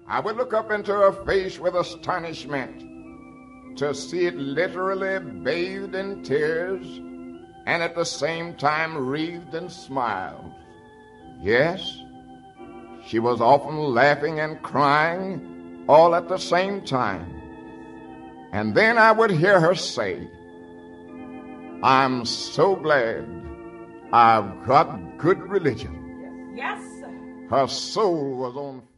I would look up into her face with astonishment to see it literally bathed in tears and at the same time wreathed in smiles. Yes, she was often laughing and crying all at the same time. And then I would hear her say, "I'm so glad I've got good religion." Yes, sir. Her soul was on